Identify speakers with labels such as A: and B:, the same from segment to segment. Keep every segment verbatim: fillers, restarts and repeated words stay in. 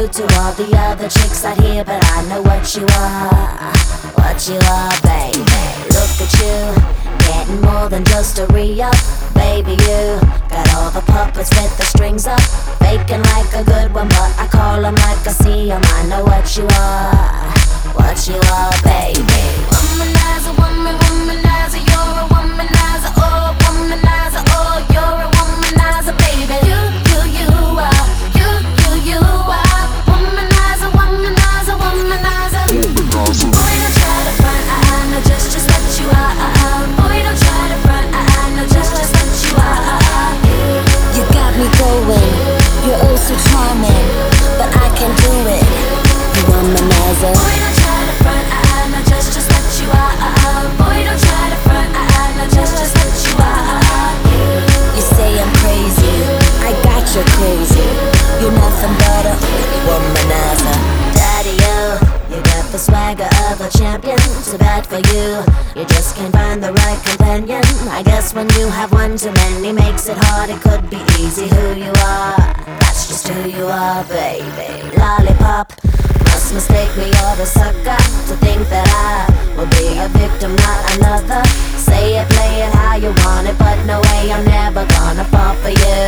A: rude to all the other chicks out here, but I know what you are, what you are, baby. Look at you, getting more than just a re-up. Baby, you got all the puppets with the strings up, faking like a good one, but I call them like I see them. I know what you are, what you are, baby. Womanizer, woman, womanizer, you're a womanizer, oh, womanizer, oh, you're a womanizer, baby. You, you, you are, you, you, you are, womanizer, womanizer, womanizer. Boy, don't try to front, I, I know just, just what you are, uh, uh. Boy, don't try to front, I, I know just, just what you are, uh, uh.
B: You got me going, you're oh so charming, but I can do it, you womanizer.
A: Boy, don't try to front, I, I know just, just what you are, uh, uh. Boy, don't try to front, I, I know just, just what you are, uh, uh.
B: You say I'm crazy, I got you crazy, you're nothing but a womanizer.
A: Daddy, you, you got the swagger of a champion. Too bad for you, you just can't find the right companion. I guess when you have one too many makes it hard. It could be easy who you are, that's just who you are, baby. Lollipop, must mistake me or a sucker to think that I will be a victim, not another. Say it, play it how you want it, but no way, I'm never gonna fall for you,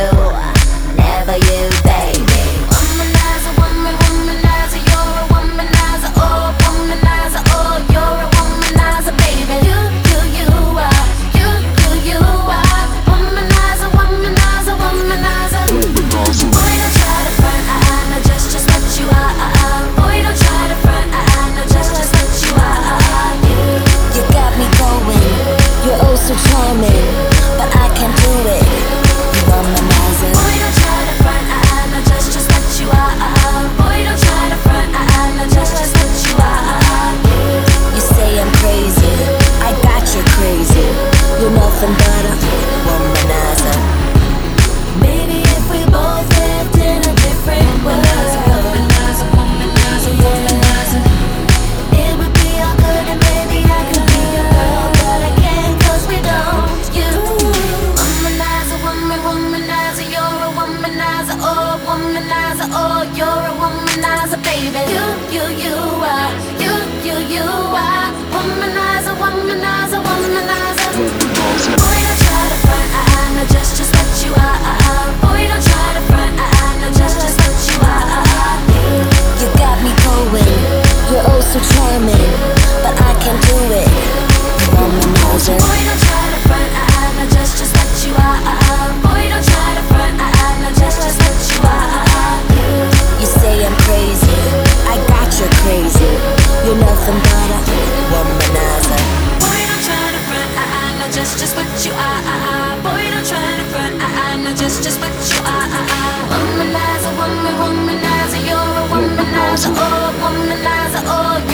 A: never you, baby. Womanizer, woman, womanizer, you're a womanizer, oh, womanizer, oh, you're a womanizer, baby. You, you, you are, you, you, you are, womanizer, womanizer, womanizer. Boy, don't try to front, I, I know just, just what you are, uh, uh. Boy, don't try to front, I, I know just, just what you are, uh, uh.
B: You got me going, you're oh so charming, but I can do it, you womanizer.
A: Boy, don't try to front, I, I know just, just what you are, uh, uh. Boy, don't try to front, I, I know just, just what you are, uh, uh.
B: You say I'm crazy, I got you crazy, you're nothing but a womanizer.
A: Maybe if we both lived in a different world, womanizer, womanizer, womanizer, it would be all good and maybe I could be your girl, but I can't 'cause we don't, you. Womanizer, woman, womanizer, you're a womanizer, oh, womanizer, oh, you're a womanizer, baby. You, you, you are, you, you, you are, womanizer, womanizer, womanizer. Boy, don't try to front, I, I know just, just what you are, uh, uh. Boy, don't try to front, I, I know just, just what you are, uh, uh.
B: You got me going, you're oh so charming, but I can do it, you womanizer.
A: Boy, don't try to front, I, I know just, just what you are, uh, uh. Boy, don't try to front, I, I know just, just what you are, uh, uh.
B: You say I'm crazy, I got you crazy, you're nothing but a womanizer.
A: Boy, don't try to front, I, I know just, just what you are, uh, uh. Boy, don't try to front, I, I know just, just what you are, uh, uh. Womanizer, woman, womanizer, you're a womanizer, oh, womanizer, oh,